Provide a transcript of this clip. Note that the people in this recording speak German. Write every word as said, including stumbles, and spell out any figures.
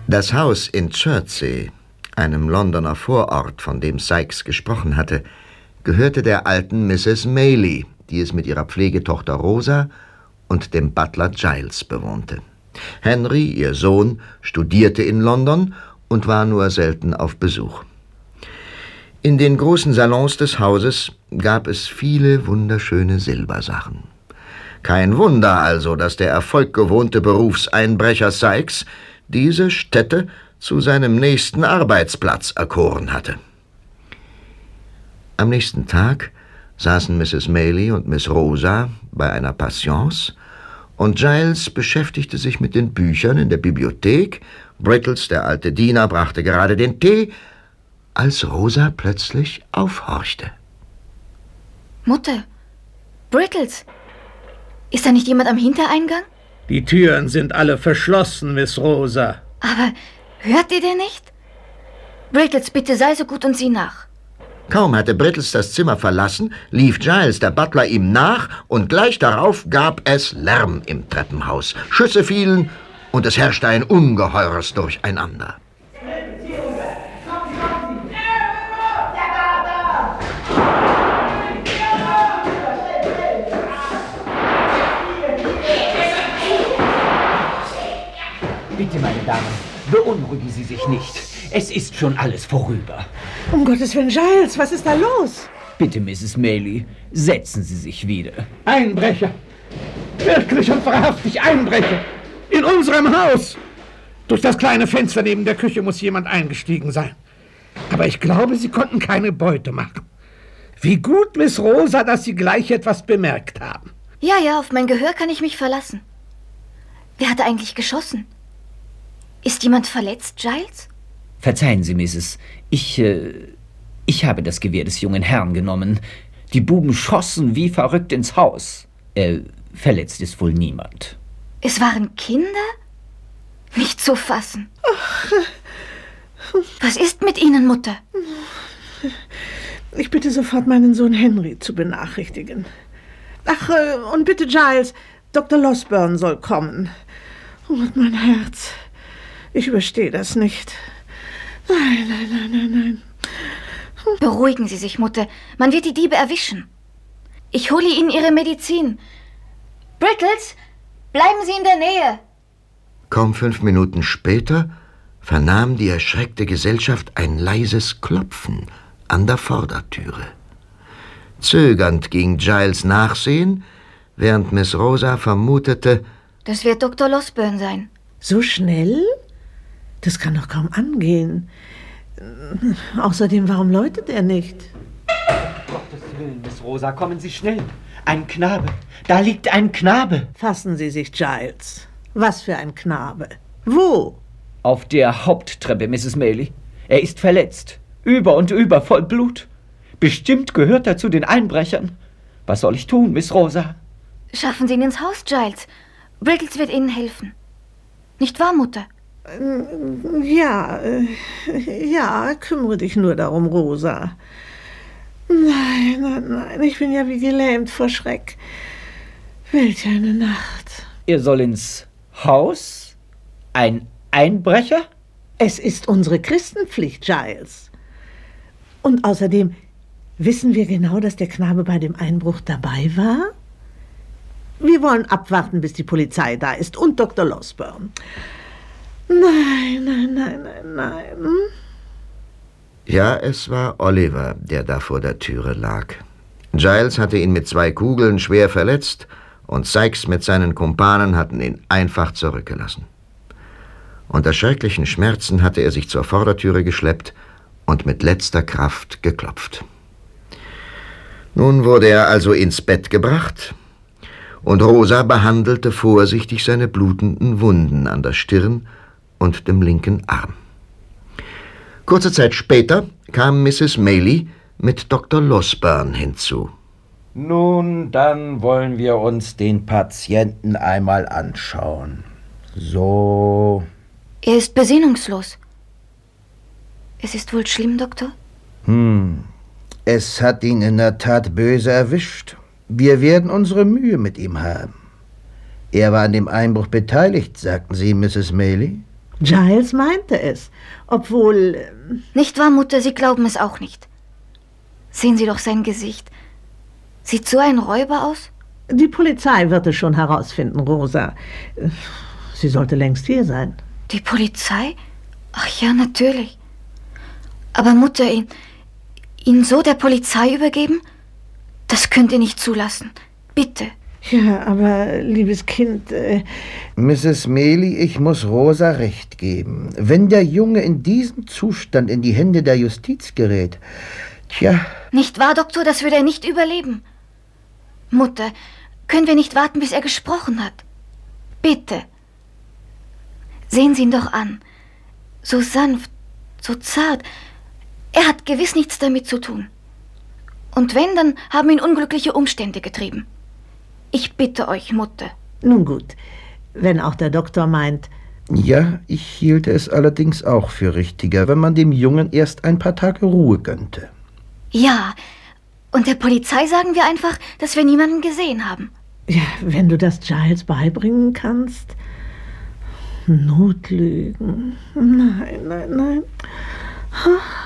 Das Haus in Chertsey, einem Londoner Vorort, von dem Sikes gesprochen hatte, gehörte der alten Misses Maylie, die es mit ihrer Pflegetochter Rosa und dem Butler Giles bewohnte. Henry, ihr Sohn, studierte in London und war nur selten auf Besuch. In den großen Salons des Hauses gab es viele wunderschöne Silbersachen. Kein Wunder also, dass der erfolggewohnte Berufseinbrecher Sikes diese Stätte zu seinem nächsten Arbeitsplatz erkoren hatte. Am nächsten Tag saßen Misses Maylie und Miss Rosa bei einer Patience und Giles beschäftigte sich mit den Büchern in der Bibliothek. Brittles, der alte Diener, brachte gerade den Tee, als Rosa plötzlich aufhorchte. Mutter, Brittles, ist da nicht jemand am Hintereingang? Die Türen sind alle verschlossen, Miss Rosa. Aber hört ihr denn nicht? Brittles, bitte sei so gut und sieh nach. Kaum hatte Brittles das Zimmer verlassen, lief Giles, der Butler, ihm nach, und gleich darauf gab es Lärm im Treppenhaus. Schüsse fielen und es herrschte ein ungeheures Durcheinander. Bitte, meine Damen, beunruhigen Sie sich nicht. Es ist schon alles vorüber. Um Gottes Willen, Giles, was ist da los? Bitte, Misses Maylie, setzen Sie sich wieder. Einbrecher! Wirklich und wahrhaftig Einbrecher! In unserem Haus! Durch das kleine Fenster neben der Küche muss jemand eingestiegen sein. Aber ich glaube, Sie konnten keine Beute machen. Wie gut, Miss Rosa, dass Sie gleich etwas bemerkt haben. Ja, ja, auf mein Gehör kann ich mich verlassen. Wer hatte eigentlich geschossen? Ist jemand verletzt, Giles? Verzeihen Sie, Misses. Ich, äh, ich habe das Gewehr des jungen Herrn genommen. Die Buben schossen wie verrückt ins Haus. Äh, verletzt ist wohl niemand. Es waren Kinder? Nicht zu fassen. Was ist mit Ihnen, Mutter? Ich bitte sofort meinen Sohn Henry zu benachrichtigen. Ach, äh, und bitte, Giles, Doktor Losberne soll kommen. Oh, mein Herz. Ich überstehe das nicht. Nein, nein, nein, nein, nein. Beruhigen Sie sich, Mutter. Man wird die Diebe erwischen. Ich hole Ihnen Ihre Medizin. Brittles, bleiben Sie in der Nähe. Kaum fünf Minuten später vernahm die erschreckte Gesellschaft ein leises Klopfen an der Vordertüre. Zögernd ging Giles nachsehen, während Miss Rosa vermutete, das wird Doktor Losberne sein. So schnell? Das kann doch kaum angehen. Außerdem, warum läutet er nicht? Um Gottes Willen, Miss Rosa, kommen Sie schnell. Ein Knabe. Da liegt ein Knabe. Fassen Sie sich, Giles. Was für ein Knabe? Wo? Auf der Haupttreppe, Misses Maylie. Er ist verletzt. Über und über voll Blut. Bestimmt gehört er zu den Einbrechern. Was soll ich tun, Miss Rosa? Schaffen Sie ihn ins Haus, Giles. Brittles wird Ihnen helfen. Nicht wahr, Mutter? Ja, äh, ja, kümmere dich nur darum, Rosa. Nein, nein, nein, ich bin ja wie gelähmt vor Schreck. Welch eine Nacht. Er soll ins Haus? Ein Einbrecher? Es ist unsere Christenpflicht, Giles. Und außerdem, wissen wir genau, dass der Knabe bei dem Einbruch dabei war? Wir wollen abwarten, bis die Polizei da ist und Doktor Losberne. Nein, nein, nein, nein, nein. Ja, es war Oliver, der da vor der Türe lag. Giles hatte ihn mit zwei Kugeln schwer verletzt und Sikes mit seinen Kumpanen hatten ihn einfach zurückgelassen. Unter schrecklichen Schmerzen hatte er sich zur Vordertüre geschleppt und mit letzter Kraft geklopft. Nun wurde er also ins Bett gebracht und Rosa behandelte vorsichtig seine blutenden Wunden an der Stirn und dem linken Arm. Kurze Zeit später kam Misses Maylie mit Doktor Losberne hinzu. Nun, dann wollen wir uns den Patienten einmal anschauen. So. Er ist besinnungslos. Es ist wohl schlimm, Doktor? Hm. Es hat ihn in der Tat böse erwischt. Wir werden unsere Mühe mit ihm haben. Er war an dem Einbruch beteiligt, sagten Sie, Misses Maylie? Giles meinte es, obwohl... Nicht wahr, Mutter? Sie glauben es auch nicht. Sehen Sie doch sein Gesicht. Sieht so ein Räuber aus? Die Polizei wird es schon herausfinden, Rosa. Sie sollte längst hier sein. Die Polizei? Ach ja, natürlich. Aber Mutter, ihn, ihn so der Polizei übergeben? Das könnt ihr nicht zulassen. Bitte. Ja, aber, liebes Kind... Äh Misses Mehli, ich muss Rosa recht geben. Wenn der Junge in diesem Zustand in die Hände der Justiz gerät, tja... Nicht wahr, Doktor? Das würde er nicht überleben. Mutter, können wir nicht warten, bis er gesprochen hat? Bitte. Sehen Sie ihn doch an. So sanft, so zart. Er hat gewiss nichts damit zu tun. Und wenn, dann haben ihn unglückliche Umstände getrieben. Ich bitte euch, Mutter. Nun gut, wenn auch der Doktor meint... Ja, ich hielte es allerdings auch für richtiger, wenn man dem Jungen erst ein paar Tage Ruhe gönnte. Ja, und der Polizei sagen wir einfach, dass wir niemanden gesehen haben. Ja, wenn du das Giles beibringen kannst. Notlügen. Nein, nein, nein.